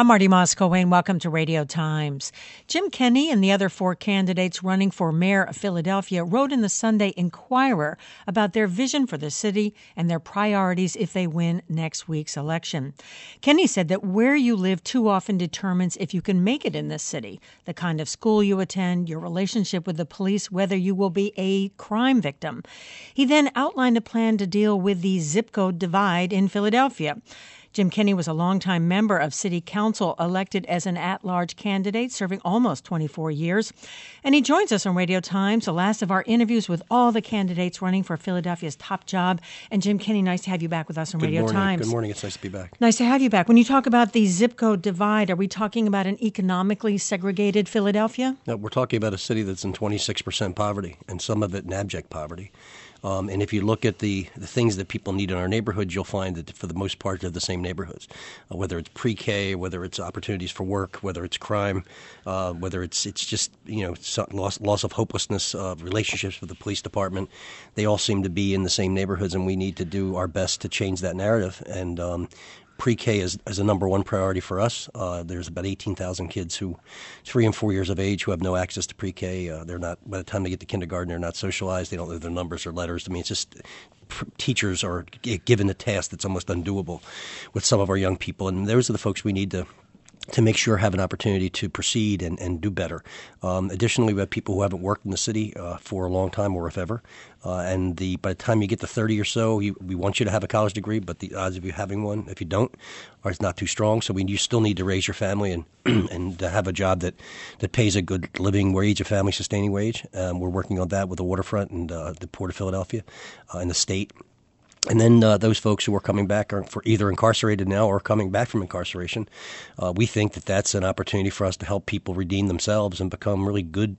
I'm Marty Moscow-Wayne. Welcome to Radio Times. Jim Kenney and the other four candidates running for mayor of Philadelphia wrote in the Sunday Inquirer about their vision for the city and their priorities if they win next week's election. Kenney said that where you live too often determines if you can make it in this city, the kind of school you attend, your relationship with the police, whether you will be a crime victim. He then outlined a plan to deal with the zip code divide in Philadelphia. Jim Kenney was a longtime member of City Council, elected as an at-large candidate, serving almost 24 years. And he joins us on Radio Times, the last of our interviews with all the candidates running for Philadelphia's top job. And Jim Kenney, nice to have you back with us on Radio Times. Good morning. It's nice to be back. Nice to have you back. When you talk about the zip code divide, are we talking about an economically segregated Philadelphia? No, we're talking about a city that's in 26% poverty, and some of it in abject poverty. And if you look at the things that people need in our neighborhoods, you'll find that for the most part they're the same neighborhoods, whether it's pre-K, whether it's opportunities for work, whether it's crime, whether it's just loss of hopelessness, relationships with the police department. They all seem to be in the same neighborhoods, and we need to do our best to change that narrative. And pre-K is a number one priority for us. There's about 18,000 kids who 3 and 4 years of age who have no access to pre-K. They're not, by the time they get to kindergarten, they're not socialized. They don't know their numbers or letters. I mean, it's just teachers are given a task that's almost undoable with some of our young people. And those are the folks we need to make sure have an opportunity to proceed and do better. Additionally, we have people who haven't worked in the city for a long time or if ever. And by the time you get to 30 or so, we want you to have a college degree, but the odds of you having one, if you don't, are not too strong. So you still need to raise your family and to have a job that pays a good living wage, a family-sustaining wage. We're working on that with the waterfront and the Port of Philadelphia and the state. And then those folks who are coming back are either incarcerated now or coming back from incarceration. We think that that's an opportunity for us to help people redeem themselves and become really good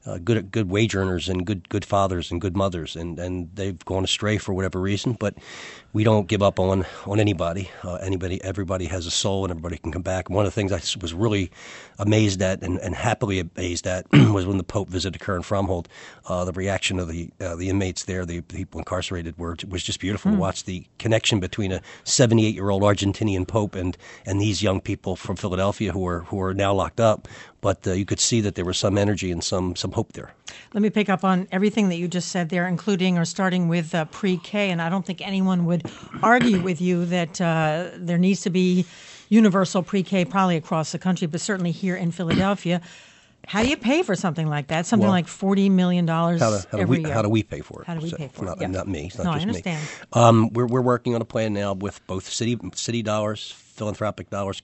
wage earners and good fathers and good mothers. And they've gone astray for whatever reason, but we don't give up on anybody. Everybody has a soul, and everybody can come back. One of the things I was really amazed at and happily amazed at was when the Pope visited Kern Fromhold. The reaction of the inmates there, the people incarcerated, was just beautiful. Watch the connection between a 78-year-old Argentinian Pope and these young people from Philadelphia who are now locked up. But you could see that there was some energy and some hope there. Let me pick up on everything that you just said there, including or starting with pre-K. And I don't think anyone would argue with you that there needs to be universal pre-K probably across the country, but certainly here in Philadelphia. How do you pay for something like that? Something like $40 million every year. How do we pay for it? How do we pay for it? Not me. It's not no, just I understand. Me. We're working on a plan now with both city dollars, philanthropic dollars,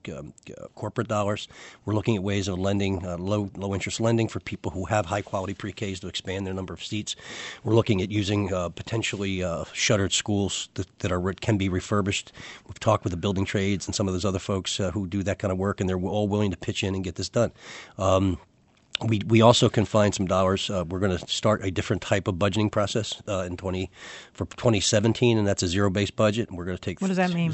corporate dollars. We're looking at ways of lending, low interest lending for people who have high quality pre-Ks to expand their number of seats. We're looking at using potentially shuttered schools that can be refurbished. We've talked with the building trades and some of those other folks who do that kind of work, and they're all willing to pitch in and get this done. We also can find some dollars. We're going to start a different type of budgeting process for 2017, and that's a zero-based budget. And we're going to take. What does that mean?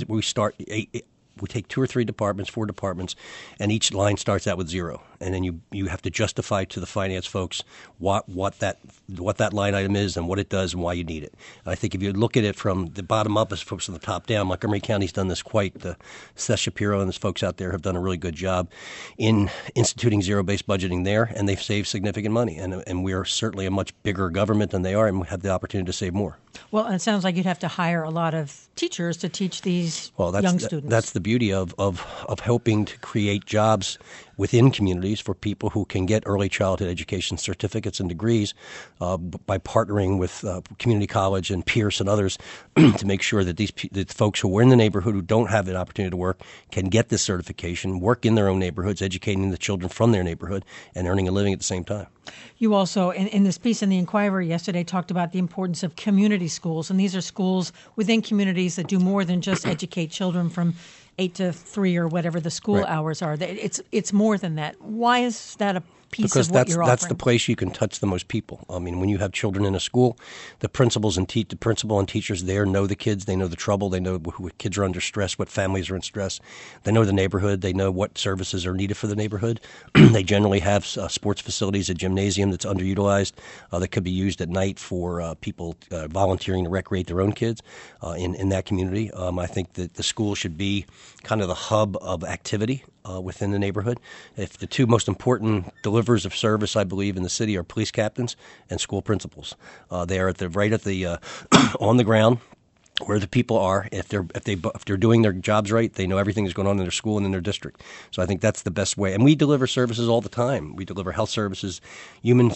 We take 2 or 3 departments, 4 departments, and each line starts out with zero. And then you have to justify to the finance folks what that line item is and what it does and why you need it. And I think if you look at it from the bottom up as opposed to the top down, Montgomery County's done this Seth Shapiro and his folks out there have done a really good job in instituting zero-based budgeting there, and they've saved significant money. And we are certainly a much bigger government than they are, and we have the opportunity to save more. Well, it sounds like you'd have to hire a lot of teachers to teach these young students. That's the beauty of helping to create jobs within communities for people who can get early childhood education certificates and degrees by partnering with community college and Pierce and others to make sure that the folks who are in the neighborhood who don't have an opportunity to work can get this certification, work in their own neighborhoods, educating the children from their neighborhood, and earning a living at the same time. You also, in this piece in the Inquirer yesterday, talked about the importance of community schools, and these are schools within communities that do more than just educate children from 8 to 3 or whatever the school hours are. It's more than that. Why is that a piece because of what you're offering. That's the place you can touch the most people. I mean, when you have children in a school, the principal and teachers there know the kids. They know the trouble. They know what kids are under stress, what families are in stress. They know the neighborhood. They know what services are needed for the neighborhood. They generally have sports facilities, a gymnasium that's underutilized that could be used at night for people volunteering to recreate their own kids in that community. I think that the school should be kind of the hub of activity within the neighborhood. If the two most important delivers of service, I believe, in the city are police captains and school principals. They are right at the on the ground where the people are. If they're doing their jobs right, they know everything that's going on in their school and in their district. So I think that's the best way. And we deliver services all the time. We deliver health services, human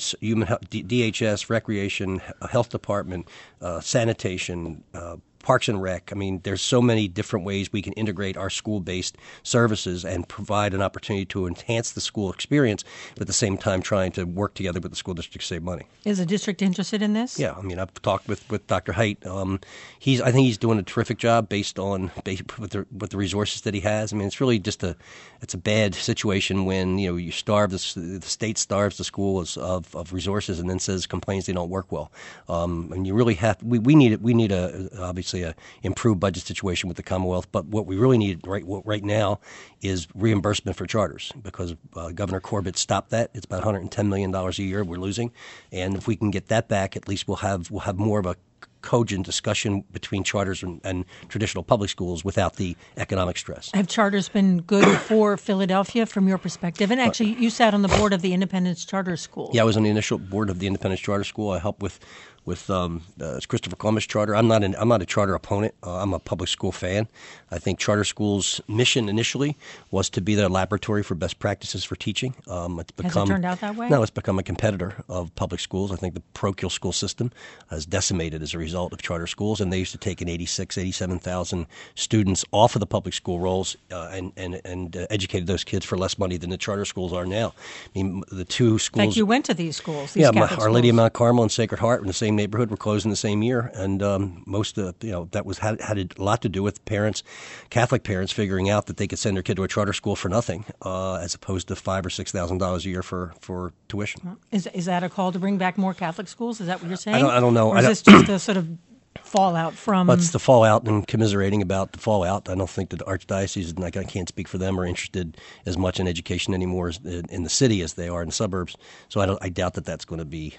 DHS, recreation, health department, sanitation, Parks and Rec. I mean, there's so many different ways we can integrate our school-based services and provide an opportunity to enhance the school experience, but at the same time trying to work together with the school district to save money. Is the district interested in this? Yeah, I mean, I've talked with Dr. Haidt. I think he's doing a terrific job based with the resources that he has. I mean, it's really just it's a bad situation when you starve the state starves the school of resources and then complains they don't work well. And you really have we need obviously a improved budget situation with the Commonwealth, but what we really need right now is reimbursement for charters because Governor Corbett stopped that. It's about $110 million a year we're losing, and if we can get that back, at least we'll have more of a cogent discussion between charters and traditional public schools without the economic stress. Have charters been good for Philadelphia from your perspective? And actually, you sat on the board of the Independence Charter School. Yeah, I was on the initial board of the Independence Charter School. I helped with Christopher Columbus Charter. I'm not a charter opponent. I'm a public school fan. I think charter schools' mission initially was to be the laboratory for best practices for teaching. Has it turned out that way? No, it's become a competitor of public schools. I think the parochial school system has decimated as a result of charter schools, and they used to take 87,000 students off of the public school rolls and educated those kids for less money than the charter schools are now. I mean, the two schools. In fact, you went to these schools. Our Lady of Mount Carmel and Sacred Heart in the same neighborhood were closed in the same year, and that had a lot to do with Catholic parents figuring out that they could send their kid to a charter school for nothing, as opposed to $5,000 or $6,000 a year for tuition. Is that a call to bring back more Catholic schools? Is that what you're saying? I don't know. Or is this just a sort of fallout from? That's the fallout, and commiserating about the fallout. I don't think that the archdiocese, and I can't speak for them, are interested as much in education anymore in the city as they are in the suburbs. So I doubt that that's going to be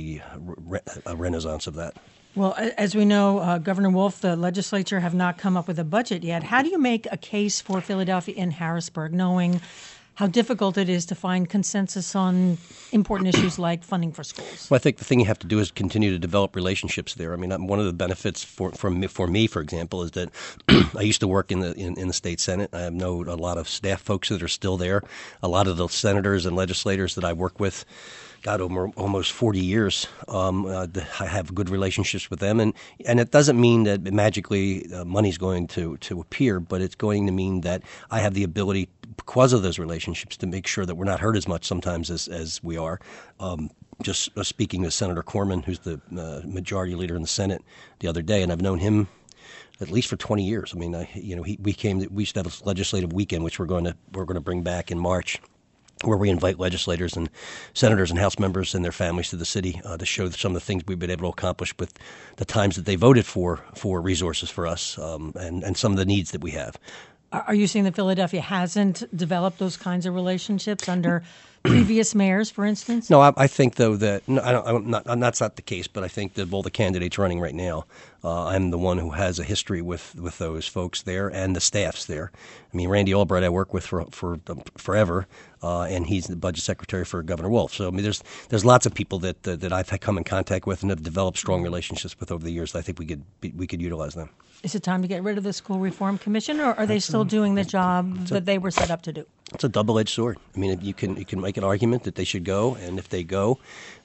a renaissance of that. Well, as we know, Governor Wolf, the legislature have not come up with a budget yet. How do you make a case for Philadelphia and Harrisburg, knowing how difficult it is to find consensus on important issues like funding for schools? Well, I think the thing you have to do is continue to develop relationships there. I mean, one of the benefits for me, for example, is that I used to work in the state Senate. I know a lot of staff folks that are still there. A lot of the senators and legislators that I work with, over almost 40 years. I have good relationships with them, and it doesn't mean that magically money's going to appear, but it's going to mean that I have the ability, because of those relationships, to make sure that we're not hurt as much sometimes as we are. Just speaking with Senator Corman, who's the majority leader in the Senate, the other day, and I've known him at least for 20 years. I mean, we used to have a legislative weekend, which we're going to bring back in March, where we invite legislators and senators and House members and their families to the city to show some of the things we've been able to accomplish with the times that they voted for resources for us and some of the needs that we have. Are you saying that Philadelphia hasn't developed those kinds of relationships under previous mayors, for instance? No, I think, though, that that's not the case, but I think that of all the candidates running right now, I'm the one who has a history with those folks there and the staffs there. I mean, Randy Albright I work with for forever, and he's the budget secretary for Governor Wolf. So I mean, there's lots of people that I've come in contact with and have developed strong relationships with over the years. I think we could utilize them. Is it time to get rid of the School Reform Commission, or are they still doing the job that they were set up to do? It's a double-edged sword. I mean, you can make an argument that they should go, and if they go,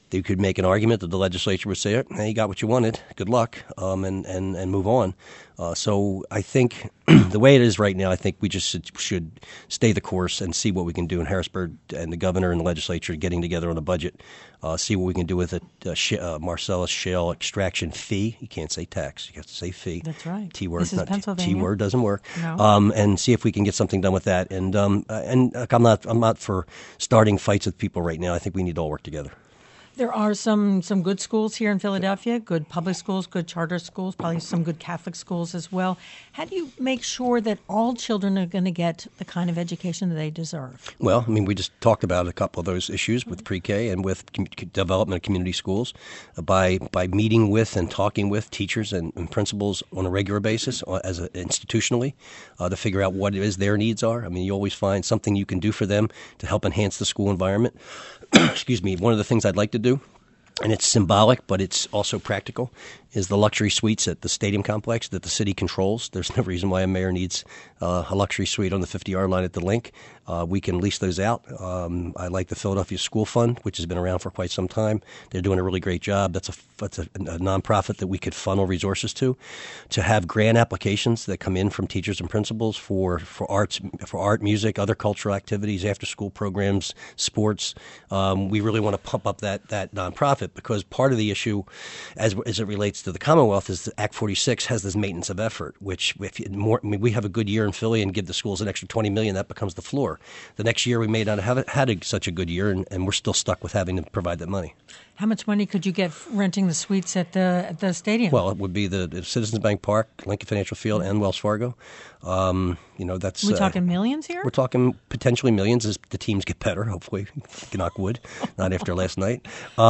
They could make an argument that the legislature would say, hey, you got what you wanted, good luck, and move on. So I think the way it is right now, I think we just should stay the course and see what we can do in Harrisburg, and the governor and the legislature getting together on a budget, see what we can do with a Marcellus Shale extraction fee. You can't say tax. You have to say fee. That's right. T word. This is Pennsylvania. T word doesn't work. No. And see if we can get something done with that. And look, I'm not for starting fights with people right now. I think we need to all work together. There are some good schools here in Philadelphia, good public schools, good charter schools, probably some good Catholic schools as well. How do you make sure that all children are going to get the kind of education that they deserve? Well, I mean, we just talked about a couple of those issues with pre-K and with development of community schools by meeting with and talking with teachers and principals on a regular basis institutionally to figure out what it is their needs are. I mean, you always find something you can do for them to help enhance the school environment. Excuse me. One of the things I'd like to do, and it's symbolic, but it's also practical, is the luxury suites at the stadium complex that the city controls. There's no reason why a mayor needs a luxury suite on the 50-yard line at the Link. We can lease those out. I like the Philadelphia School Fund, which has been around for quite some time. They're doing a really great job. That's a nonprofit that we could funnel resources to have grant applications that come in from teachers and principals for art, music, other cultural activities, after-school programs, sports. We really want to pump up that nonprofit, because part of the issue, as it relates to the Commonwealth, is that Act 46 has this maintenance of effort, which we have a good year in Philly and give the schools an extra $20 million, that becomes the floor. The next year we may not have had such a good year, and we're still stuck with having to provide that money. How much money could you get renting the suites at the stadium? Well, it would be the Citizens Bank Park, Lincoln Financial Field, and Wells Fargo. That's we're talking millions here? We're talking potentially millions as the teams get better, hopefully. Knock wood, not after last night.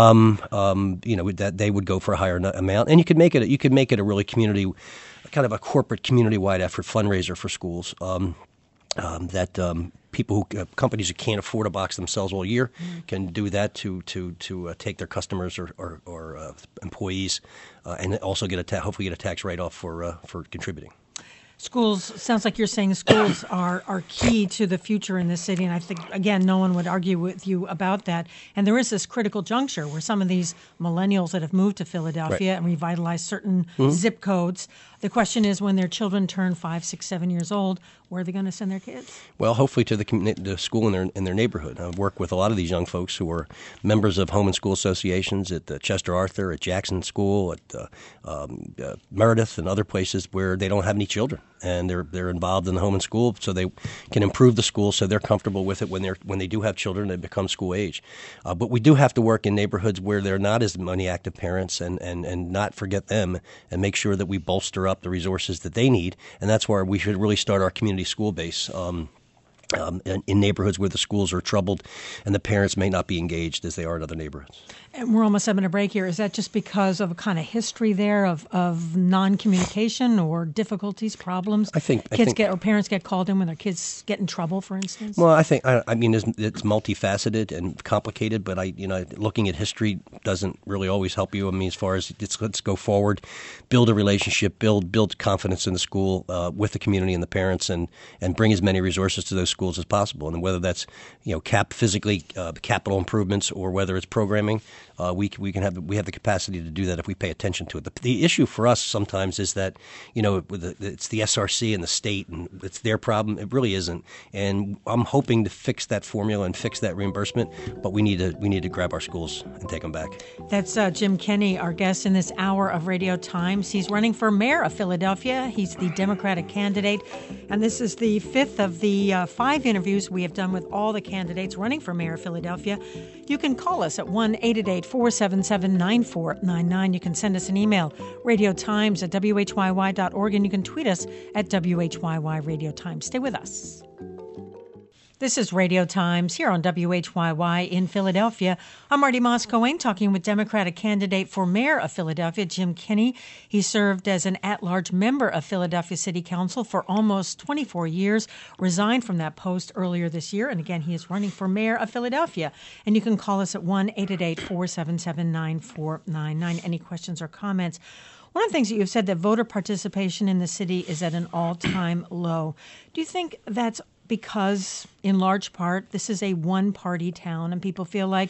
That they would go for a higher amount. And you could make it a really kind of a corporate community-wide effort fundraiser for schools. Companies who can't afford a box themselves all year can do that to take their customers or employees, and also hopefully get a tax write-off for contributing. Schools, sounds like you're saying schools are key to the future in this city, and I think, again, no one would argue with you about that. And there is this critical juncture where some of these millennials that have moved to Philadelphia and revitalized certain zip codes, the question is, when their children turn 5, 6, 7 years old, where are they going to send their kids? Well, hopefully to the school in their neighborhood. I work with a lot of these young folks who are members of home and school associations at Chester Arthur, at Jackson School, at Meredith, and other places where they don't have any children, and they're involved in the home and school, so they can improve the school, so they're comfortable with it when they do have children. They become school age. But we do have to work in neighborhoods where they're not as many active parents, and not forget them, and make sure that we bolster up the resources that they need. And that's where we should really start our community school base. In neighborhoods where the schools are troubled and the parents may not be engaged as they are in other neighborhoods. And we're almost having a break here. Is that just because of a kind of history there of non-communication or difficulties, problems? Parents get called in when their kids get in trouble, for instance? Well, I mean, it's multifaceted and complicated, but looking at history doesn't really always help you. I mean, as far as let's go forward, build a relationship, build confidence in the school with the community and the parents, and bring as many resources to those schools as possible. And whether that's capital improvements, or whether it's programming, we have the capacity to do that if we pay attention to it. The issue for us sometimes is that it's the SRC and the state, and it's their problem. It really isn't. And I'm hoping to fix that formula and fix that reimbursement, but we need to grab our schools and take them back. That's Jim Kenney, our guest in this hour of Radio Times. He's running for mayor of Philadelphia. He's the Democratic candidate, and this is the fifth of the 5 interviews we have done with all the candidates running for mayor of Philadelphia. You can call us at 1-888-477-9499. You can send us an email, radiotimes@whyy.org, and you can tweet us at WHYY Radio Times. Stay with us. This is Radio Times here on WHYY in Philadelphia. I'm Marty Moscowane, talking with Democratic candidate for mayor of Philadelphia, Jim Kenney. He served as an at-large member of Philadelphia City Council for almost 24 years, resigned from that post earlier this year, and again, he is running for mayor of Philadelphia. And you can call us at 1-888-477-9499. Any questions or comments? One of the things that you've said, that voter participation in the city is at an all-time low. Do you think that's because, in large part, this is a one-party town and people feel like,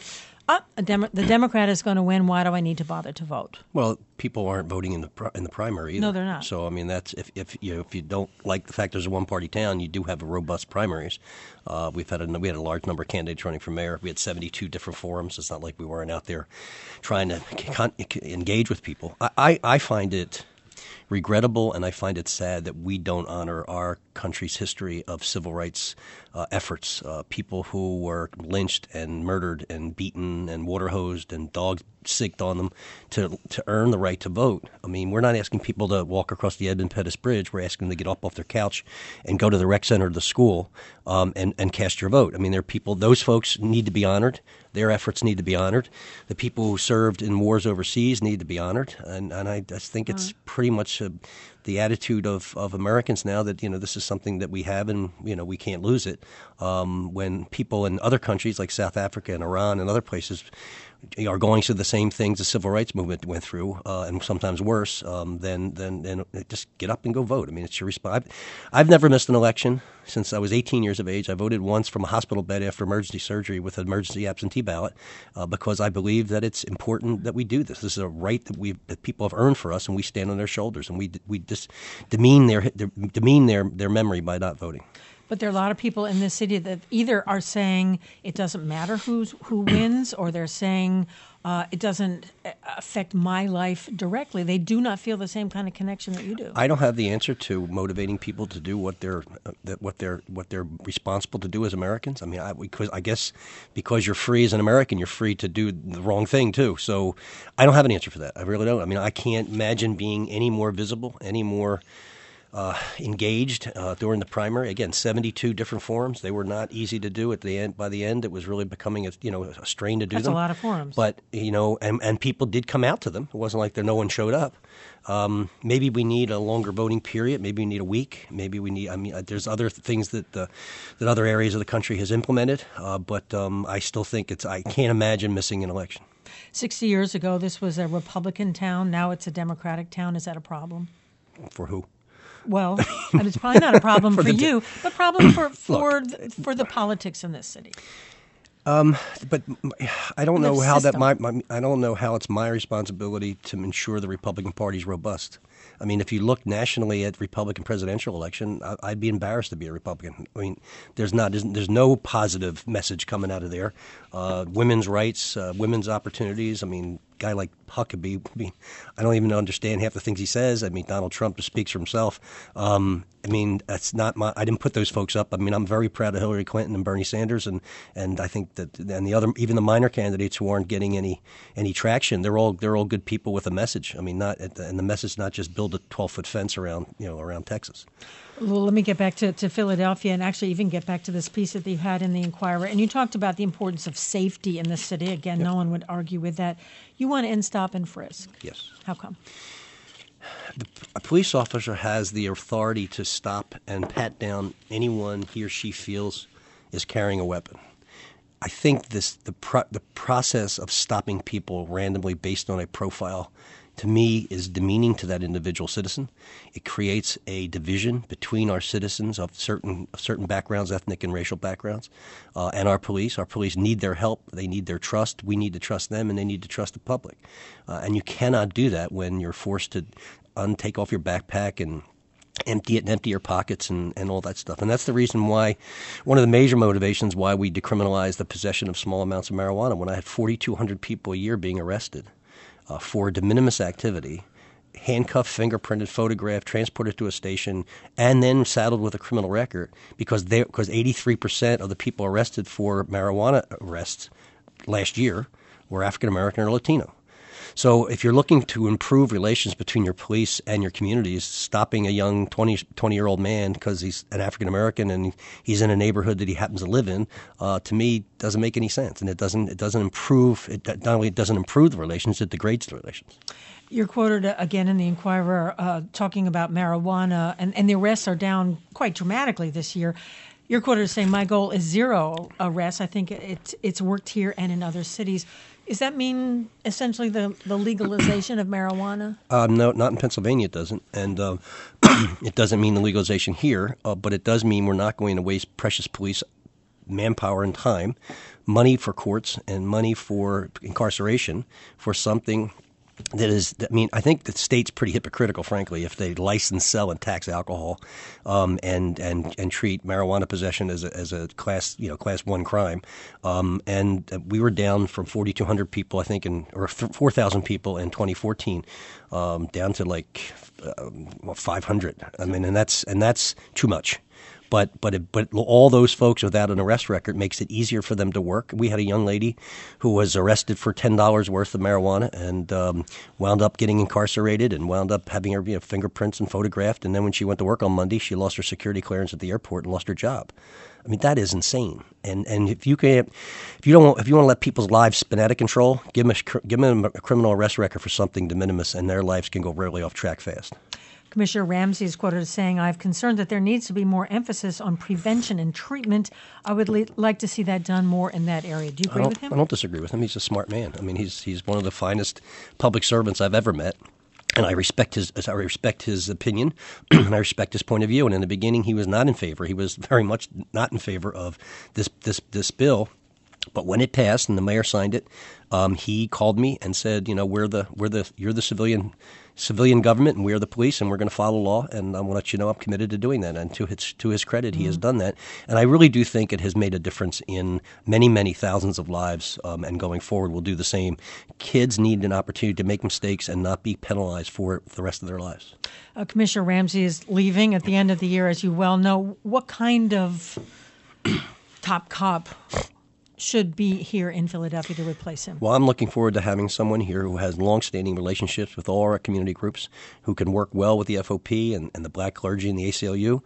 The Democrat is going to win. Why do I need to bother to vote? Well, people aren't voting in the primary either. No, they're not. So I mean, that's if you don't like the fact there's a one-party town, you do have a robust primaries. We had a large number of candidates running for mayor. We had 72 different forums. It's not like we weren't out there trying to engage with people. I find it regrettable, and I find it sad that we don't honor our country's history of civil rights efforts. People who were lynched and murdered and beaten and water hosed and dogs sicked on them to earn the right to vote. I mean, we're not asking people to walk across the Edmund Pettus Bridge. We're asking them to get up off their couch and go to the rec center of the school and cast your vote. I mean, there are people; those folks need to be honored. Their efforts need to be honored. The people who served in wars overseas need to be honored. And I just think it's pretty much the attitude of Americans now that, this is something that we have and, we can't lose it. When people in other countries like South Africa and Iran and other places are going through the same things the civil rights movement went through, and sometimes worse, then just get up and go vote. I mean, it's your response. I've never missed an election since I was 18 years of age. I voted once from a hospital bed after emergency surgery with an emergency absentee ballot because I believe that it's important that we do this. This is a right that people have earned for us, and we stand on their shoulders, and we just demean their memory by not voting. But there are a lot of people in this city that either are saying it doesn't matter who wins, or they're saying it doesn't affect my life directly. They do not feel the same kind of connection that you do. I don't have the answer to motivating people to do what they're responsible to do as Americans. I mean, I guess because you're free as an American, you're free to do the wrong thing too. So I don't have an answer for that. I really don't. I mean, I can't imagine being any more visible, any more engaged during the primary. Again, 72 different forums. They were not easy to do at the end. By the end, it was really becoming a strain to do them. That's a lot of forums. But and people did come out to them. It wasn't like no one showed up. Maybe we need a longer voting period. Maybe we need a week. Maybe we need. I mean, there's other things that other areas of the country has implemented. But I still think I can't imagine missing an election. 60 years ago, this was a Republican town. Now it's a Democratic town. Is that a problem? For who? Well, and it's probably not a problem for you, but problem for the politics in this city. But I don't know how I don't know how it's my responsibility to ensure the Republican Party is robust. I mean, if you look nationally at Republican presidential election, I'd be embarrassed to be a Republican. I mean, there's no positive message coming out of there. Women's rights, women's opportunities. I mean, a guy like Huckabee, I don't even understand half the things he says. I mean, Donald Trump just speaks for himself. I mean, that's not I didn't put those folks up. I mean, I'm very proud of Hillary Clinton and Bernie Sanders, and I think that even the minor candidates who aren't getting any traction, they're all good people with a message. I mean, and the message not just build a 12-foot fence around Texas. Well, let me get back to Philadelphia and actually even get back to this piece that you had in the Inquirer. And you talked about the importance of safety in the city. Again, yep. No one would argue with that. You want to end stop and frisk. Yes. How come? A police officer has the authority to stop and pat down anyone he or she feels is carrying a weapon. I think the process of stopping people randomly based on a profile, to me, is demeaning to that individual citizen. It creates a division between our citizens of certain backgrounds, ethnic and racial backgrounds, and our police. Our police need their help. They need their trust. We need to trust them, and they need to trust the public. And you cannot do that when you're forced to take off your backpack and empty it and empty your pockets and all that stuff. And that's the reason why, one of the major motivations why we decriminalized the possession of small amounts of marijuana. When I had 4,200 people a year being arrested for de minimis activity, handcuffed, fingerprinted, photographed, transported to a station, and then saddled with a criminal record because 83% of the people arrested for marijuana arrests last year were African American or Latino. So if you're looking to improve relations between your police and your communities, stopping a young 20-year-old man because he's an African American and he's in a neighborhood that he happens to live in, to me, doesn't make any sense. And it doesn't improve. Not only it doesn't improve the relations, it degrades the relations. You're quoted again in the Inquirer talking about marijuana, and the arrests are down quite dramatically this year. You're quoted as saying, "My goal is 0 arrests." I think it's worked here and in other cities. Does that mean essentially the legalization of marijuana? No, not in Pennsylvania it doesn't. And it doesn't mean the legalization here, but it does mean we're not going to waste precious police manpower and time, money for courts and money for incarceration for something that is, I mean, I think the state's pretty hypocritical, frankly, if they license, sell, and tax alcohol, and treat marijuana possession as a class 1 crime. And we were down from 4,200 people, I think, or 4,000 people in 2014, down to like 500. I mean, and that's too much. But all those folks without an arrest record makes it easier for them to work. We had a young lady who was arrested for $10 worth of marijuana and wound up getting incarcerated and wound up having her fingerprints and photographed. And then when she went to work on Monday, she lost her security clearance at the airport and lost her job. I mean, that is insane. And if you want to let people's lives spin out of control, give them a criminal arrest record for something de minimis, and their lives can go really off track fast. Commissioner Ramsey is quoted as saying, "I'm concerned that there needs to be more emphasis on prevention and treatment. I would like to see that done more in that area." Do you agree with him? I don't disagree with him. He's a smart man. I mean, he's one of the finest public servants I've ever met. And I respect his opinion, and I respect his point of view. And in the beginning, he was not in favor. He was very much not in favor of this bill. But when it passed and the mayor signed it, he called me and said, you're the civilian government, and we're the police, and we're going to follow law. And I want to let you know I'm committed to doing that. And to his credit, he has done that. And I really do think it has made a difference in many, many thousands of lives. And going forward, we'll do the same. Kids need an opportunity to make mistakes and not be penalized for it the rest of their lives. Commissioner Ramsey is leaving at the end of the year, as you well know. What kind of top cop should be here in Philadelphia to replace him? Well, I'm looking forward to having someone here who has long-standing relationships with all our community groups, who can work well with the FOP and the black clergy and the ACLU,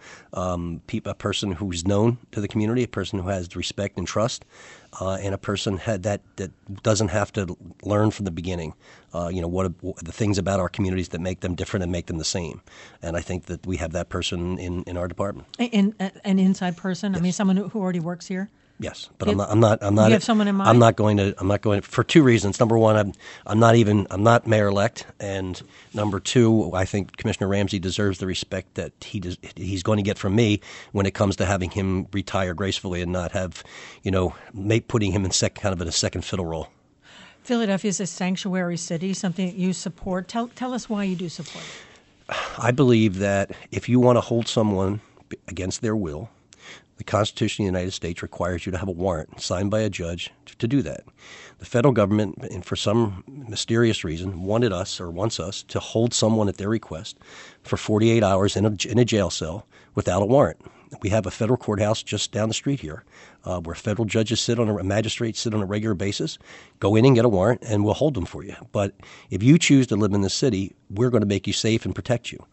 a person who's known to the community, a person who has respect and trust, and a person that doesn't have to learn from the beginning, what the things about our communities that make them different and make them the same. And I think that we have that person in our department. An inside person? Yes. I mean, someone who already works here? Yes, but I'm not. You have someone in mind? I'm not going to for two reasons. Number one, I'm not mayor-elect, and number two, I think Commissioner Ramsey deserves the respect that he's going to get from me when it comes to having him retire gracefully and not have, putting him in a second fiddle role. Philadelphia is a sanctuary city, something that you support. Tell us why you do support it. I believe that if you want to hold someone against their will, the Constitution of the United States requires you to have a warrant signed by a judge to do that. The federal government, and for some mysterious reason, wants us to hold someone at their request for 48 hours in a jail cell without a warrant. We have a federal courthouse just down the street here where federal judges magistrates sit on a regular basis. Go in and get a warrant, and we'll hold them for you. But if you choose to live in the city, we're going to make you safe and protect you.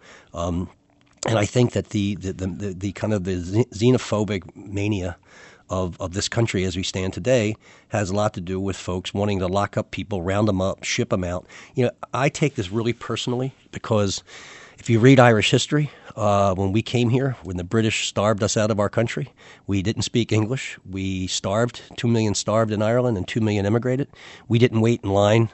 And I think that the kind of the xenophobic mania of this country as we stand today has a lot to do with folks wanting to lock up people, round them up, ship them out. I take this really personally because if you read Irish history, when we came here, when the British starved us out of our country, we didn't speak English. We starved. 2 million starved in Ireland and 2 million immigrated. We didn't wait in line,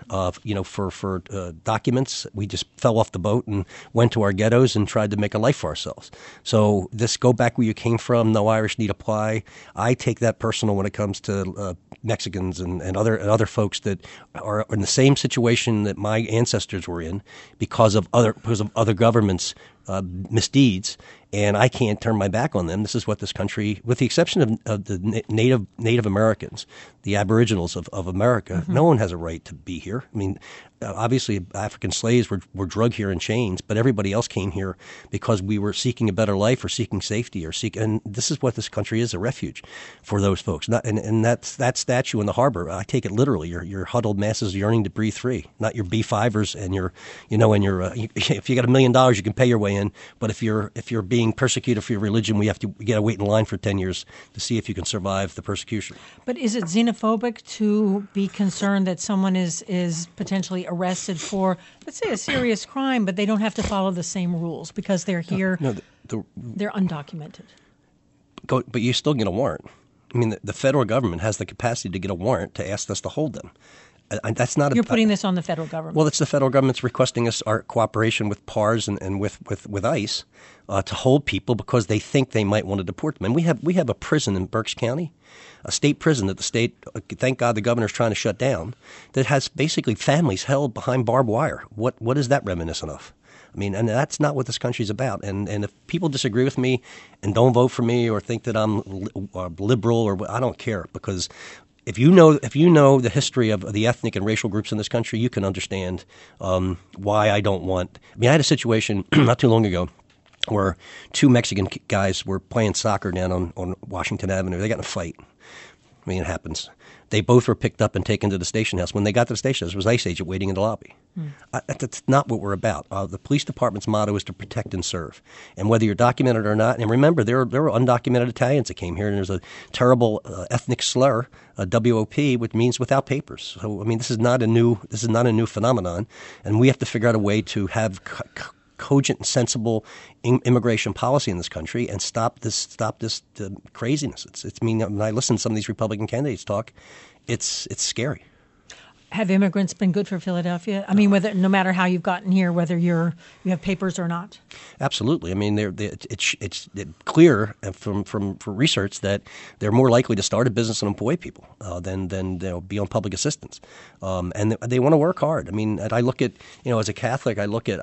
for documents. We just fell off the boat and went to our ghettos and tried to make a life for ourselves. So this go back where you came from, no Irish need apply. I take that personal when it comes to Mexicans and other folks that are in the same situation that my ancestors were in because of other governments' misdeeds, and I can't turn my back on them. This is what this country, with the exception of the Native Americans, the Aboriginals of America, no one has a right to be here. I mean, obviously African slaves were drugged here in chains, but everybody else came here because we were seeking a better life or seeking safety and this is what this country is, a refuge for those folks. And that statue in the harbor, I take it literally. Your huddled masses yearning to breathe free, not your B5ers and if you got $1 million, you can pay your way in. But if you're being persecuted for your religion, you got to wait in line for 10 years to see if you can survive the persecution. But is it xenophobic to be concerned that someone is potentially arrested for, let's say, a serious crime, but they don't have to follow the same rules because they're here? No, they're undocumented. But you still get a warrant. I mean, the federal government has the capacity to get a warrant to ask us to hold them. That's not. You're putting this on the federal government. Well, it's the federal government's requesting us our cooperation with PARS and with ICE to hold people because they think they might want to deport them. And we have a prison in Berks County, a state prison that the state, thank God, the governor's trying to shut down, that has basically families held behind barbed wire. What is that reminiscent of? I mean, and that's not what this country's about. And if people disagree with me and don't vote for me or think that I'm liberal or I don't care, because if you know the history of the ethnic and racial groups in this country, you can understand why I don't want. I mean, I had a situation not too long ago where two Mexican guys were playing soccer down on Washington Avenue. They got in a fight. I mean, it happens. They both were picked up and taken to the station house. When they got to the station house, there was an ICE agent waiting in the lobby. That's not what we're about. The police department's motto is to protect and serve. And whether you're documented or not, and remember, there were undocumented Italians that came here, and there's a terrible ethnic slur, WOP, which means without papers. So, I mean, this is not a new phenomenon, and we have to figure out a way to have cogent and sensible immigration policy in this country and stop this craziness. I mean, when I listen to some of these Republican candidates talk, it's scary. Have immigrants been good for Philadelphia? I mean, no matter how you've gotten here, whether you have papers or not. Absolutely. I mean, it's clear from research that they're more likely to start a business and employ people than be on public assistance, and they want to work hard. I mean, I look at as a Catholic,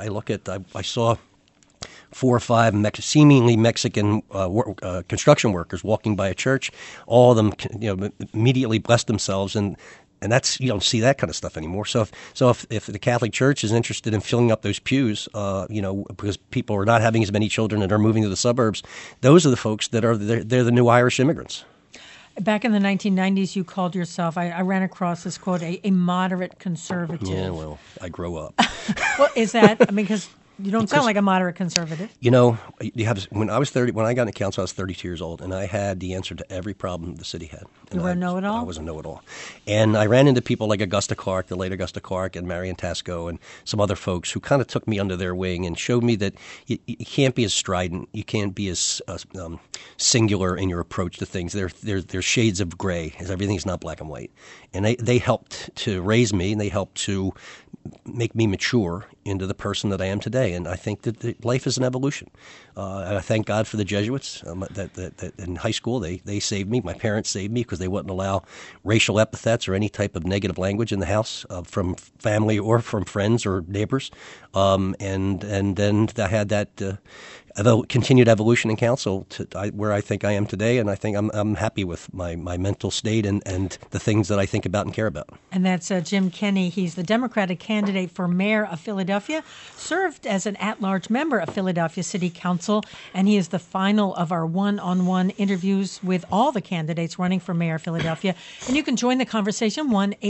I saw 4 or 5 seemingly Mexican construction workers walking by a church. All of them, immediately blessed themselves, and that's, you don't see that kind of stuff anymore. So if the Catholic Church is interested in filling up those pews, because people are not having as many children and are moving to the suburbs, those are the folks that are they're the new Irish immigrants. Back in the 1990s, you called yourself, I ran across this quote, a moderate conservative. Yeah, well, I grow up. Well, is that, I mean, because you don't sound like a moderate conservative. When I was 30, when I got into council, I was 32 years old, and I had the answer to every problem the city had. You were a know-it-all? I was a know-it-all. And I ran into people like Augusta Clark, the late Augusta Clark, and Marion Tasco, and some other folks who kind of took me under their wing and showed me that you can't be as strident, you can't be as singular in your approach to things. There's shades of gray, as everything's not black and white. And they helped to raise me, and they helped to make me mature into the person that I am today. And I think that life is an evolution. And I thank God for the Jesuits that in high school they saved me. My parents saved me because they wouldn't allow racial epithets or any type of negative language in the house from family or from friends or neighbors. And then I had that continued evolution in council to where I think I am today, and I think I'm happy with my mental state and the things that I think about and care about. And that's Jim Kenney. He's the Democratic candidate for mayor of Philadelphia, served as an at-large member of Philadelphia City Council, and he is the final of our one-on-one interviews with all the candidates running for mayor of Philadelphia. And you can join the conversation,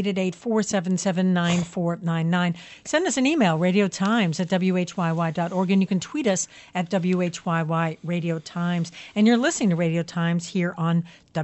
1-888-477-9499. Send us an email, radiotimes@whyy.org, and you can tweet us at WHYY Radio Times. And you're listening to Radio Times here on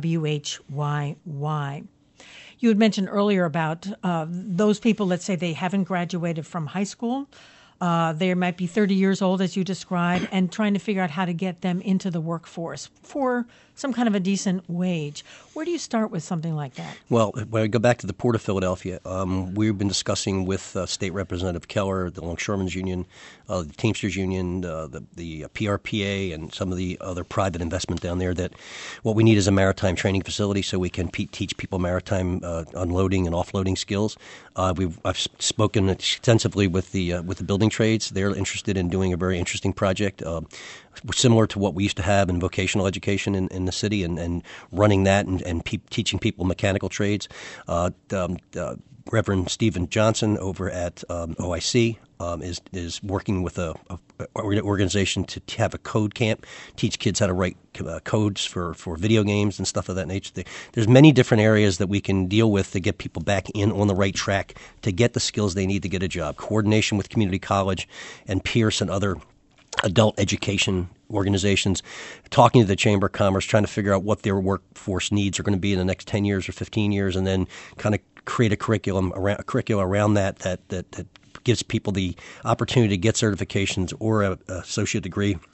WHYY. You had mentioned earlier about those people, let's say they haven't graduated from high school. They might be 30 years old, as you described, and trying to figure out how to get them into the workforce for some kind of a decent wage. Where do you start with something like that? Well, when I go back to the Port of Philadelphia, we've been discussing with State Representative Keller, the Longshoremen's Union, the Teamsters Union, the PRPA, and some of the other private investment down there that what we need is a maritime training facility so we can teach people maritime unloading and offloading skills. I've spoken extensively with the building trades. They're interested in doing a very interesting project similar to what we used to have in vocational education in the city and running that and teaching people mechanical trades. Reverend Stephen Johnson over at OIC is working with an organization to have a code camp, teach kids how to write codes for video games and stuff of that nature. There's many different areas that we can deal with to get people back in on the right track to get the skills they need to get a job. Coordination with community college and Pierce and other adult education organizations, talking to the Chamber of Commerce, trying to figure out what their workforce needs are going to be in the next 10 years or 15 years, and then kind of create a curriculum around that gives people the opportunity to get certifications or an associate degree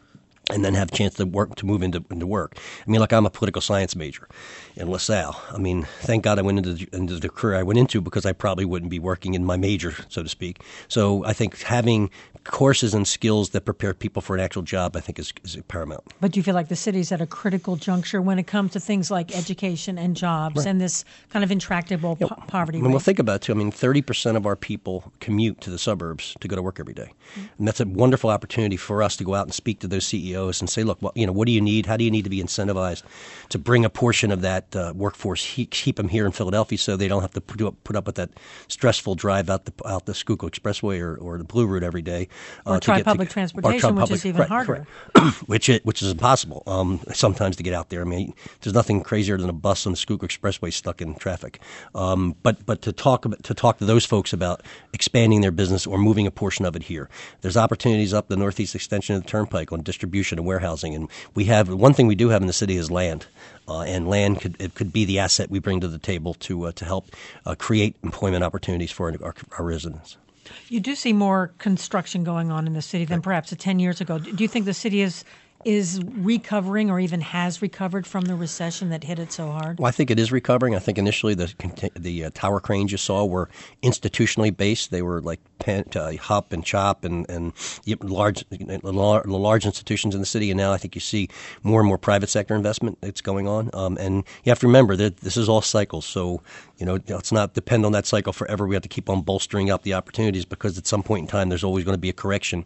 and then have a chance to move into work. I mean, like, I'm a political science major in LaSalle. I mean, thank God I went into the career I went into, because I probably wouldn't be working in my major, so to speak. So I think having courses and skills that prepare people for an actual job, I think, is paramount. But do you feel like the city's at a critical juncture when it comes to things like education and jobs and this kind of intractable poverty rate? Well, think about it, too. I mean, 30% of our people commute to the suburbs to go to work every day. And that's a wonderful opportunity for us to go out and speak to those CEOs and say, look, what do you need? How do you need to be incentivized to bring a portion of that workforce, keep them here in Philadelphia, so they don't have to put up with that stressful drive out the Schuylkill Expressway or the Blue Route every day. Or try public transportation, which is even harder. Which is impossible sometimes to get out there. I mean, there's nothing crazier than a bus on the Schuylkill Expressway stuck in traffic. But to talk to those folks about expanding their business or moving a portion of it here, there's opportunities up the northeast extension of the Turnpike on distribution and warehousing. And we have one thing we do have in the city is land. And land could be the asset we bring to the table to help create employment opportunities for our residents. You do see more construction going on in the city than perhaps 10 years ago. Do you think the city is recovering or even has recovered from the recession that hit it so hard? Well, I think it is recovering. I think initially the tower cranes you saw were institutionally based. They were like Hupp and Chop and large institutions in the city. And now I think you see more and more private sector investment that's going on. And you have to remember that this is all cycles. So, let's not depend on that cycle forever. We have to keep on bolstering up the opportunities, because at some point in time there's always going to be a correction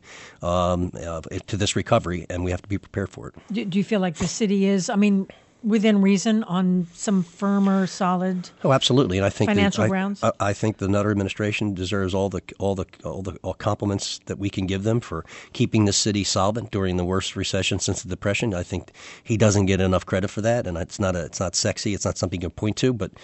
to this recovery, and we have to be prepared for it. Do you feel like the city is, within reason on some firmer, solid absolutely, and I think financial grounds? I think the Nutter administration deserves all the compliments that we can give them for keeping the city solvent during the worst recession since the Depression. I think he doesn't get enough credit for that, and it's not sexy. It's not something you can point to, but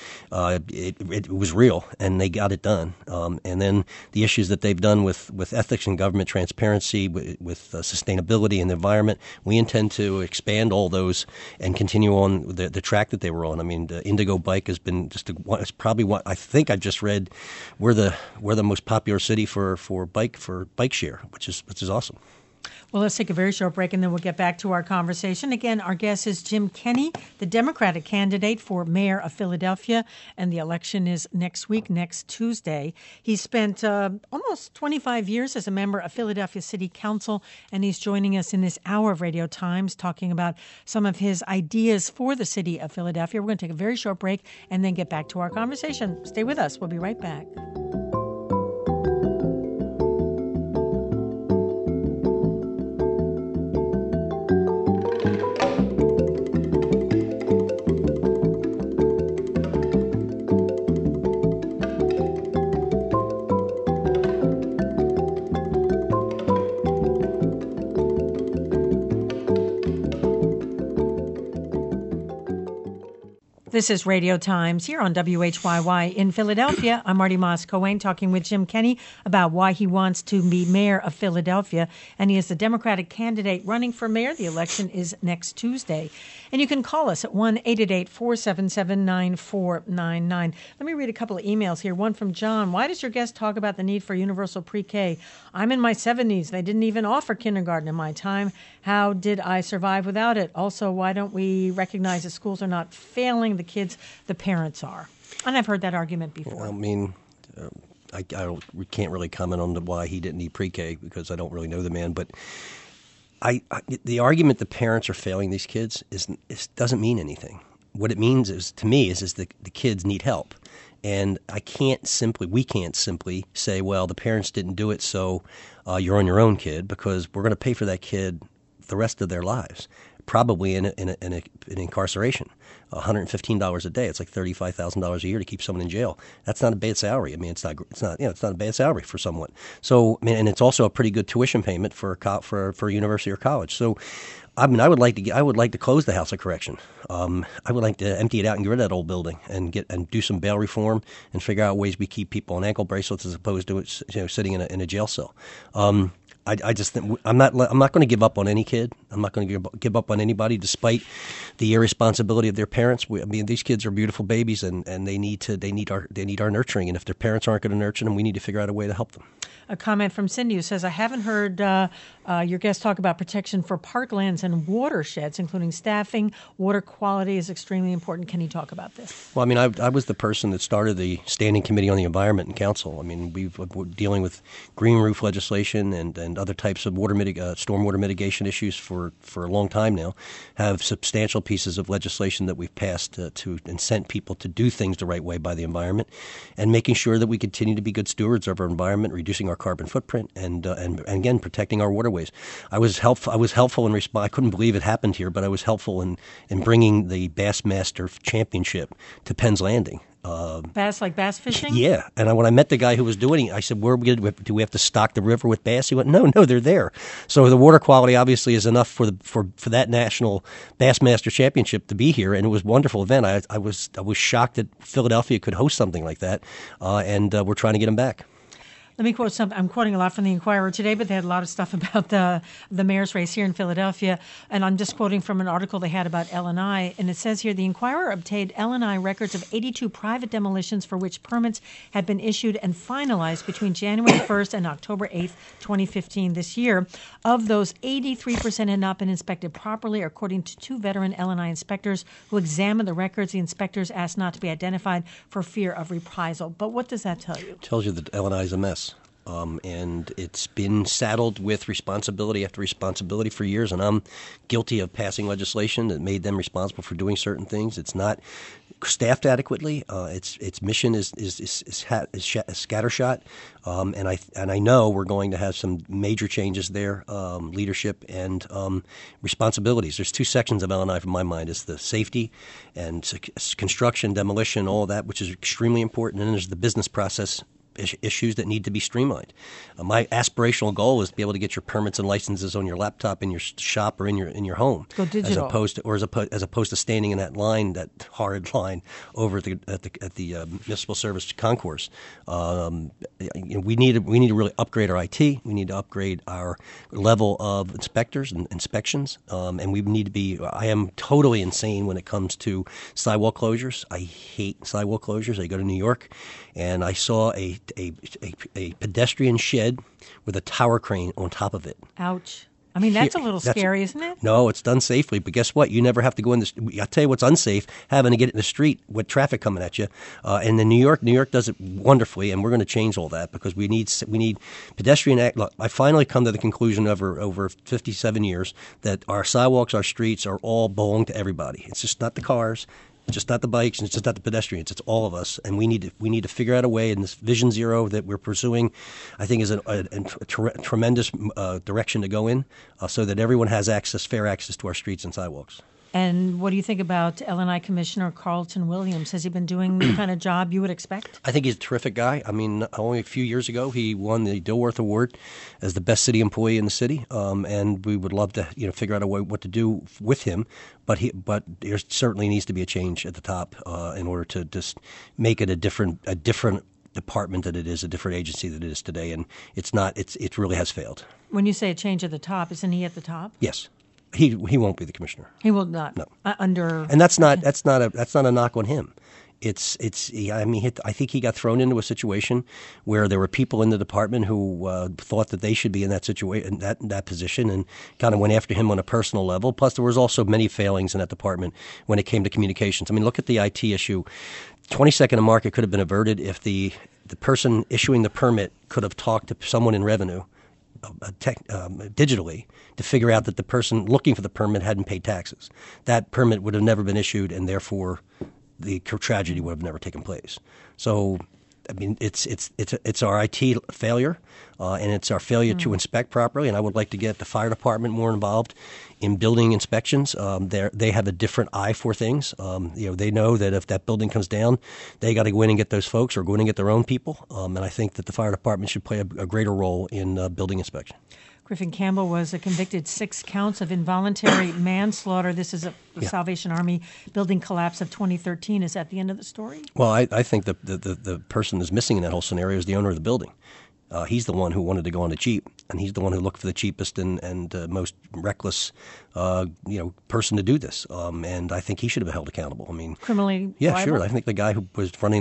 it was real, and they got it done. And then the issues that they've done with ethics and government transparency, with sustainability and the environment, we intend to expand all those and continue on the track that they were on. I mean, the Indigo Bike has been it's probably what I think I just read. We're the most popular city for bike share, which is awesome. Well, let's take a very short break, and then we'll get back to our conversation. Again, our guest is Jim Kenney, the Democratic candidate for mayor of Philadelphia, and the election is next week, next Tuesday. He spent almost 25 years as a member of Philadelphia City Council, and he's joining us in this hour of Radio Times talking about some of his ideas for the city of Philadelphia. We're going to take a very short break and then get back to our conversation. Stay with us. We'll be right back. This is Radio Times here on WHYY in Philadelphia. I'm Marty Moss-Cohen talking with Jim Kenney about why he wants to be mayor of Philadelphia, and he is the Democratic candidate running for mayor. The election is next Tuesday. And you can call us at 1-888-477-9499. Let me read a couple of emails here. One from John. Why does your guest talk about the need for universal pre-K? I'm in my 70s. They didn't even offer kindergarten in my time. How did I survive without it? Also, why don't we recognize that schools are not failing the kids, the parents are? And I've heard that argument before. I mean, we can't really comment on why he didn't need pre-K, because I don't really know the man. But the argument that parents are failing these kids doesn't mean anything. What it means is, to me, is the kids need help. And we can't simply say, well, the parents didn't do it, so you're on your own, kid, because we're going to pay for that kid the rest of their lives, probably in incarceration. $115 a day. It's like $35,000 a year to keep someone in jail. That's not a bad salary. I mean, it's not a bad salary for someone. So, I mean, and it's also a pretty good tuition payment for a university or college. So, I mean, I would like to close the House of Correction. I would like to empty it out and get rid of that old building and do some bail reform and figure out ways we keep people on ankle bracelets as opposed to sitting in a jail cell. I just think I'm not going to give up on any kid. I'm not going to give up on anybody, despite the irresponsibility of their parents. I mean, these kids are beautiful babies, and they need our nurturing. And if their parents aren't going to nurture them, we need to figure out a way to help them. A comment from Cindy who says, I haven't heard your guest talk about protection for parklands and watersheds, including staffing. Water quality is extremely important. Can you talk about this? Well, I mean, I was the person that started the Standing Committee on the Environment in Council. I mean, we're dealing with green roof legislation and other types of stormwater mitigation issues for a long time now. Have substantial pieces of legislation that we've passed to incent people to do things the right way by the environment, and making sure that we continue to be good stewards of our environment, reducing our carbon footprint, and again protecting our waterways. I was helpful in response. I couldn't believe it happened here, but I was helpful in bringing the Bassmaster Championship to Penn's Landing. Bass, like bass fishing? Yeah. And when I met the guy who was doing it, I said, do we have to stock the river with bass? He went, no, they're there. So the water quality obviously is enough for that national Bassmaster Championship to be here, and it was a wonderful event. I was shocked that Philadelphia could host something like that, and we're trying to get them back. Let me quote something. I'm quoting a lot from the Inquirer today, but they had a lot of stuff about the mayor's race here in Philadelphia. And I'm just quoting from an article they had about L&I. And it says here, the Inquirer obtained L&I records of 82 private demolitions for which permits had been issued and finalized between January 1st and October 8th, 2015, this year. Of those, 83% had not been inspected properly, according to two veteran L&I inspectors who examined the records. The inspectors asked not to be identified for fear of reprisal. But what does that tell you? It tells you that L&I is a mess. And it's been saddled with responsibility after responsibility for years, and I'm guilty of passing legislation that made them responsible for doing certain things. It's not staffed adequately. Its mission is scattershot, and I know we're going to have some major changes there, leadership and responsibilities. There's two sections of L&I from my mind. It's the safety and construction, demolition, all of that, which is extremely important, and then there's the business process issues that need to be streamlined. My aspirational goal is to be able to get your permits and licenses on your laptop in your shop or in your home. Go digital. As opposed to standing in that line, that horrid line over at the municipal service concourse. We need to really upgrade our IT. We need to upgrade our level of inspectors and inspections, and we need to be. I am totally insane when it comes to sidewalk closures. I hate sidewalk closures. I go to New York, and I saw a pedestrian shed with a tower crane on top of it. Ouch. I mean, that's a little scary, isn't it? No, it's done safely. But guess what? You never have to go in I'll tell you what's unsafe, having to get in the street with traffic coming at you. And in New York does it wonderfully, and we're going to change all that because we need pedestrian act. Look, I finally come to the conclusion over 57 years that our sidewalks, our streets all belong to everybody. It's just not the cars. It's just not the bikes, and it's just not the pedestrians. It's all of us, and we need to figure out a way in this Vision Zero that we're pursuing. I think is a tremendous direction to go in, so that everyone has fair access to our streets and sidewalks. And what do you think about L&I Commissioner Carlton Williams? Has he been doing the kind of job you would expect? I think he's a terrific guy. I mean, only a few years ago, he won the Dilworth Award as the best city employee in the city, and we would love to figure out a way what to do with him. But there certainly needs to be a change at the top in order to just make it a different department than it is, a different agency than it is today. And it's not. It really has failed. When you say a change at the top, isn't he at the top? Yes. He won't be the commissioner. He will not. No. And that's not a knock on him. I think he got thrown into a situation where there were people in the department who thought that they should be in that situation, that position, and kind of went after him on a personal level. Plus, there was also many failings in that department when it came to communications. I mean, look at the IT issue. 22nd and Market could have been averted if the person issuing the permit could have talked to someone in revenue digitally to figure out that the person looking for the permit hadn't paid taxes. That permit would have never been issued, and therefore the tragedy would have never taken place. So, I mean, it's our IT failure, and it's our failure to inspect properly. And I would like to get the fire department more involved in building inspections. They have a different eye for things. They know that if that building comes down, they got to go in and get those folks, or go in and get their own people. And I think that the fire department should play a greater role in building inspection. Griffin Campbell was convicted 6 counts of involuntary manslaughter. This is the Salvation Army building collapse of 2013. Is that the end of the story? Well, I think the person that's missing in that whole scenario is the owner of the building. He's the one who wanted to go on the cheap, and he's the one who looked for the cheapest and most reckless, person to do this. And I think he should have been held accountable. I mean, criminally yeah, liable? sure. I think the guy who was running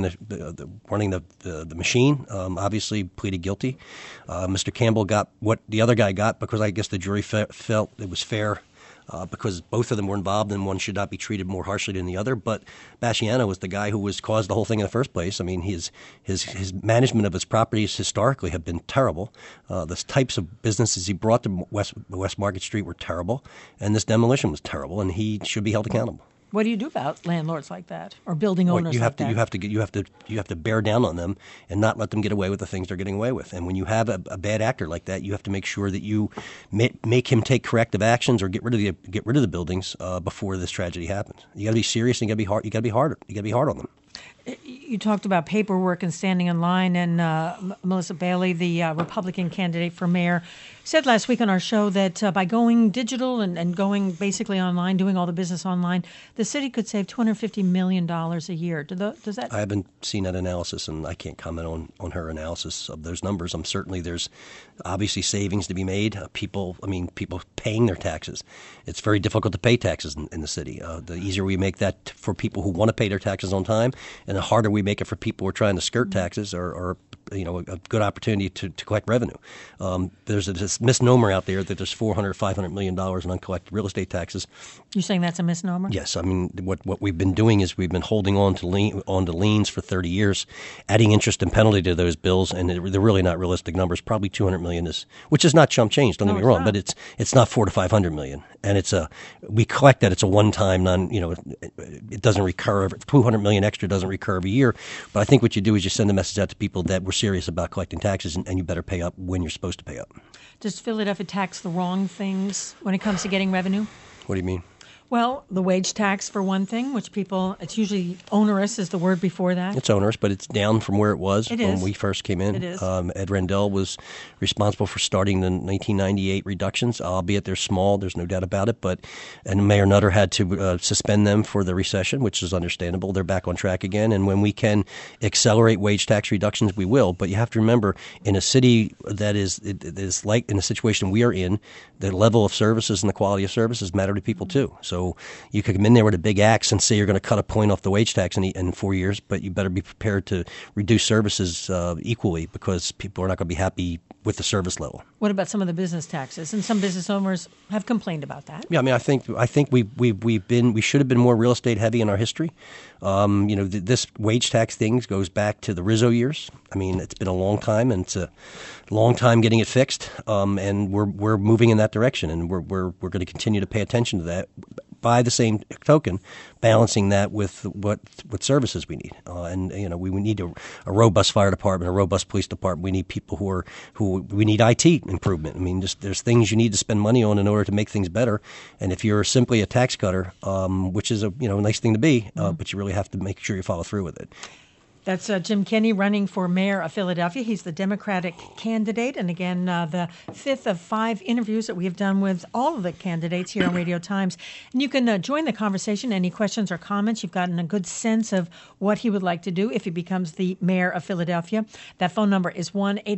the machine obviously pleaded guilty. Mr. Campbell got what the other guy got because I guess the jury felt it was fair. Because both of them were involved and one should not be treated more harshly than the other. But Basciano was the guy who caused the whole thing in the first place. I mean, his management of his properties historically have been terrible. The types of businesses he brought to West Market Street were terrible, and this demolition was terrible, and he should be held accountable. What do you do about landlords like that or building owners like that? You have to bear down on them and not let them get away with the things they're getting away with. And when you have a bad actor like that, you have to make sure that you make him take corrective actions or get rid of the buildings before this tragedy happens. You got to be serious and you got to be hard. You got to be hard. You got to be hard on them. You talked about paperwork and standing in line, and Melissa Bailey, the Republican candidate for mayor, said last week on our show that by going digital and going basically online, doing all the business online, the city could save $250 million a year. Does that? I haven't seen that analysis, and I can't comment on her analysis of those numbers. Certainly there's obviously savings to be made. People paying their taxes. It's very difficult to pay taxes in the city. The easier we make that for people who want to pay their taxes on time, and the harder we make it for people who are trying to skirt taxes or a good opportunity to collect revenue. There's this misnomer out there that there's $500 million in uncollected real estate taxes. You're saying that's a misnomer? Yes. I mean, what we've been doing is we've been holding on to liens for 30 years, adding interest and penalty to those bills, and they're really not realistic numbers. Probably $200 million which is not chump change. Don't get me wrong, but it's not $400 to $500 million, and we collect that. It's a one-time, it doesn't recur. $200 million extra doesn't recur every year. But I think what you do is you send a message out to people that we're serious about collecting taxes, and you better pay up when you're supposed to pay up. Does Philadelphia tax the wrong things when it comes to getting revenue? What do you mean? Well, the wage tax, for one thing, which it's usually onerous is the word before that. It's onerous, but it's down from where it was when we first came in. It is. Ed Rendell was responsible for starting the 1998 reductions, albeit they're small, there's no doubt about it. And Mayor Nutter had to suspend them for the recession, which is understandable. They're back on track again. And when we can accelerate wage tax reductions, we will. But you have to remember, in a city that is like in the situation we are in, the level of services and the quality of services matter to people too. So you could come in there with a big axe and say you're going to cut a point off the wage tax in 4 years, but you better be prepared to reduce services equally because people are not going to be happy with the service level. What about some of the business taxes? And some business owners have complained about that. Yeah, I mean, I think we should have been more real estate heavy in our history. This wage tax thing goes back to the Rizzo years. I mean, it's been a long time, and it's a long time getting it fixed. And we're moving in that direction, and we're going to continue to pay attention to that. By the same token, balancing that with what services we need, we need a robust fire department, a robust police department. We need people who we need IT improvement. I mean, there's things you need to spend money on in order to make things better. And if you're simply a tax cutter, which is a nice thing to be, but you really have to make sure you follow through with it. That's Jim Kenney running for mayor of Philadelphia. He's the Democratic candidate. And again, the fifth of 5 interviews that we have done with all of the candidates here on Radio Times. And you can join the conversation. Any questions or comments? You've gotten a good sense of what he would like to do if he becomes the mayor of Philadelphia. That phone number is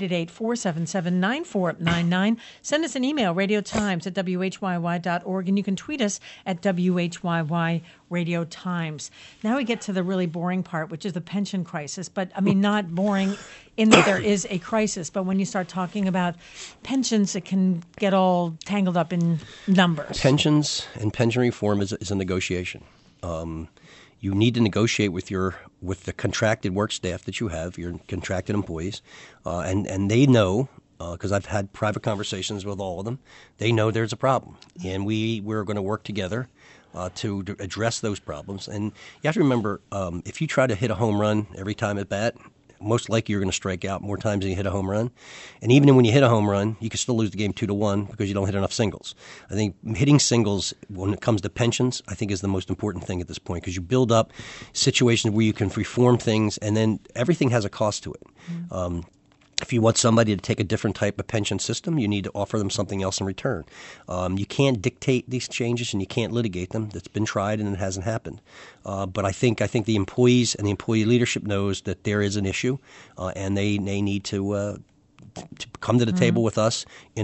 1-888-477-9499. Send us an email, radiotimes@whyy.org. And you can tweet us at WHYY Radio Times. Now we get to the really boring part, which is the pension crisis. But, I mean, not boring in that there is a crisis. But when you start talking about pensions, it can get all tangled up in numbers. Pensions and pension reform is a negotiation. You need to negotiate with the contracted work staff that you have, your contracted employees, and they know, because I've had private conversations with all of them, they know there's a problem. And we're going to work together to address those problems. And you have to remember, if you try to hit a home run every time at bat, most likely you're going to strike out more times than you hit a home run. And even when you hit a home run, you can still lose the game 2-1 because you don't hit enough singles. I think hitting singles when it comes to pensions, I think is the most important thing at this point because you build up situations where you can reform things and then everything has a cost to it. Mm-hmm. If you want somebody to take a different type of pension system, you need to offer them something else in return. You can't dictate these changes and you can't litigate them. That's been tried and it hasn't happened. But I think the employees and the employee leadership knows that there is an issue and they need to to come to the table with us in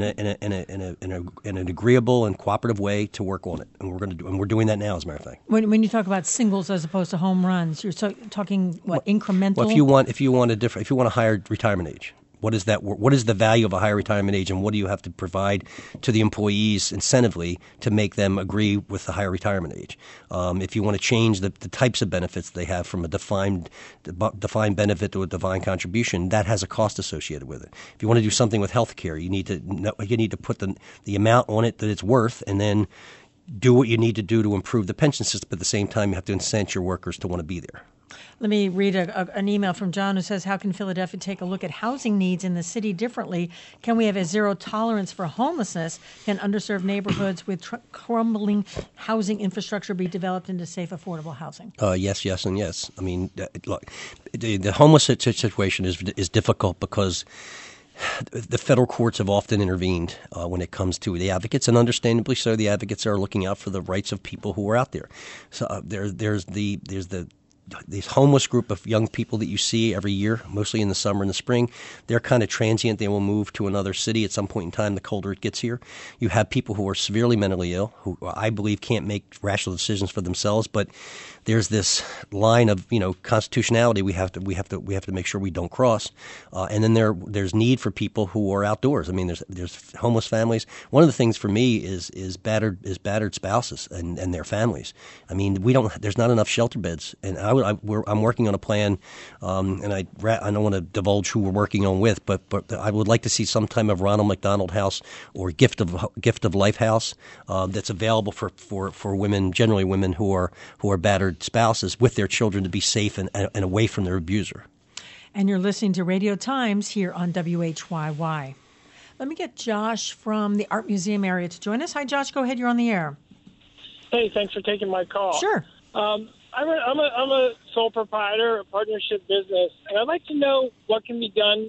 an agreeable and cooperative way to work on it, and we're doing that now, as a matter of fact. When you talk about singles as opposed to home runs, you're talking incremental. Well, if you want a higher retirement age. What is that? What is the value of a higher retirement age, and what do you have to provide to the employees incentively to make them agree with the higher retirement age? If you want to change the types of benefits they have from a defined benefit to a defined contribution, that has a cost associated with it. If you want to do something with health care, you need to put the amount on it that it's worth, and then do what you need to do to improve the pension system. But at the same time, you have to incent your workers to want to be there. Let me read an email from John who says, how can Philadelphia take a look at housing needs in the city differently? Can we have a zero tolerance for homelessness? Can underserved neighborhoods with crumbling housing infrastructure be developed into safe, affordable housing? Yes, and yes. I mean, look, the homeless situation is difficult because the federal courts have often intervened when it comes to the advocates, and understandably so. The advocates are looking out for the rights of people who are out there. So there's this homeless group of young people that you see every year, mostly in the summer and the spring. They're kind of transient. They will move to another city at some point in time the colder it gets here. You have people who are severely mentally ill, who I believe can't make rational decisions for themselves, but there's this line of constitutionality we have to make sure we don't cross, and then there's need for people who are outdoors. I mean, there's homeless families. One of the things for me is battered spouses and their families. I mean, there's not enough shelter beds, and I'm working on a plan, and I don't want to divulge who we're working on with, but I would like to see some type of Ronald McDonald House or Gift of Life House that's available for women, generally women who are battered spouses with their children, to be safe and away from their abuser. And you're listening to Radio Times here on WHYY. Let me get Josh from the Art Museum area to join us. Hi, Josh. Go ahead. You're on the air. Hey, thanks for taking my call. Sure. I'm a sole proprietor, a partnership business, and I'd like to know what can be done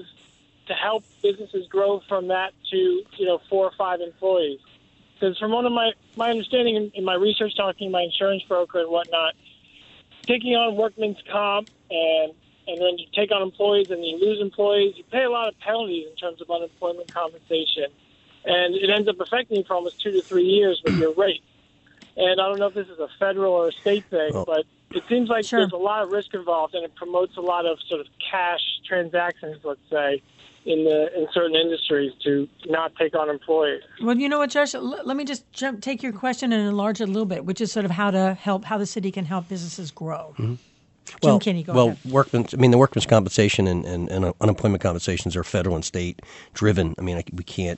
to help businesses grow from that to 4 or 5 employees. Because from one of my understanding in my research, talking to my insurance broker and whatnot, taking on workman's comp and when you take on employees and you lose employees, you pay a lot of penalties in terms of unemployment compensation. And it ends up affecting you for almost 2 to 3 years with your rate. And I don't know if this is a federal or a state thing, but it seems like There's a lot of risk involved, and it promotes a lot of sort of cash transactions, let's say, in certain industries to not take on employees. Well, you know what, Josh? Let me just take your question and enlarge it a little bit, which is sort of how the city can help businesses grow. Mm-hmm. Jim Kinney, go ahead. The workman's compensation and unemployment compensations are federal and state driven. I mean, we can't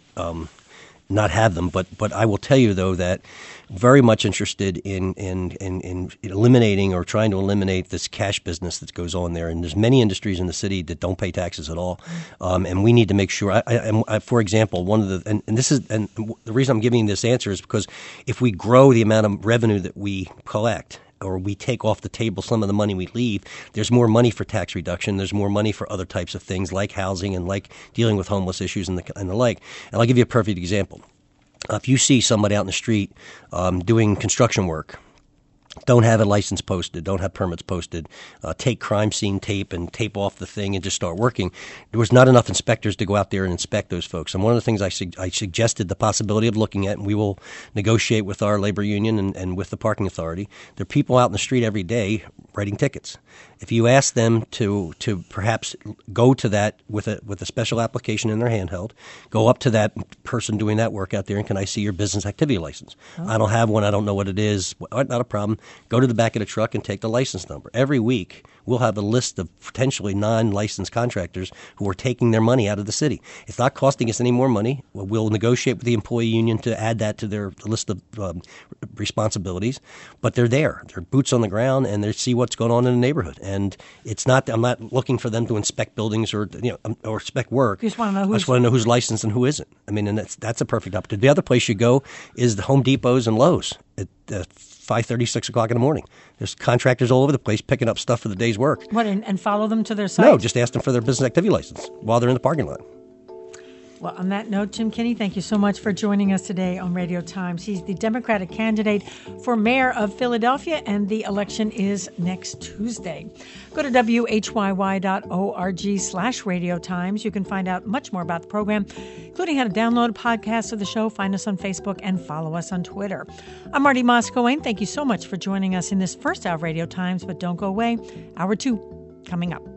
not have them, but I will tell you though that very much interested in eliminating or trying to eliminate this cash business that goes on there. And there's many industries in the city that don't pay taxes at all, and we need to make sure. For example, one of the and the reason I'm giving this answer is because if we grow the amount of revenue that we collect, or we take off the table some of the money we leave, there's more money for tax reduction. There's more money for other types of things like housing and like dealing with homeless issues and the like. And I'll give you a perfect example. If you see somebody out in the street doing construction work, don't have a license posted, don't have permits posted, take crime scene tape and tape off the thing and just start working. There was not enough inspectors to go out there and inspect those folks. And one of the things I suggested the possibility of looking at, and we will negotiate with our labor union and with the parking authority, there are people out in the street every day writing tickets. If you ask them to perhaps go to that with a special application in their handheld, go up to that person doing that work out there and can I see your business activity license? Oh. I don't have one. I don't know what it is. Not a problem. Go to the back of the truck and take the license number. Every week, we'll have a list of potentially non-licensed contractors who are taking their money out of the city. It's not costing us any more money. We'll negotiate with the employee union to add that to their list of responsibilities. But they're there. They're boots on the ground, and they see what's going on in the neighborhood. And it's not. I'm not looking for them to inspect buildings or inspect work. You just want to know I just want to know who's licensed and who isn't. I mean, and that's a perfect opportunity. The other place you go is the Home Depots and Lowe's at 5:30, 6 o'clock in the morning. There's contractors all over the place picking up stuff for the day's work. What, and follow them to their site? No, just ask them for their business activity license while they're in the parking lot. Well, on that note, Jim Kenney, thank you so much for joining us today on Radio Times. He's the Democratic candidate for mayor of Philadelphia, and the election is next Tuesday. Go to whyy.org/Radio Times. You can find out much more about the program, including how to download a podcast of the show, find us on Facebook, and follow us on Twitter. I'm Marty Moskowitz. Thank you so much for joining us in this first hour of Radio Times, but don't go away. Hour 2 coming up.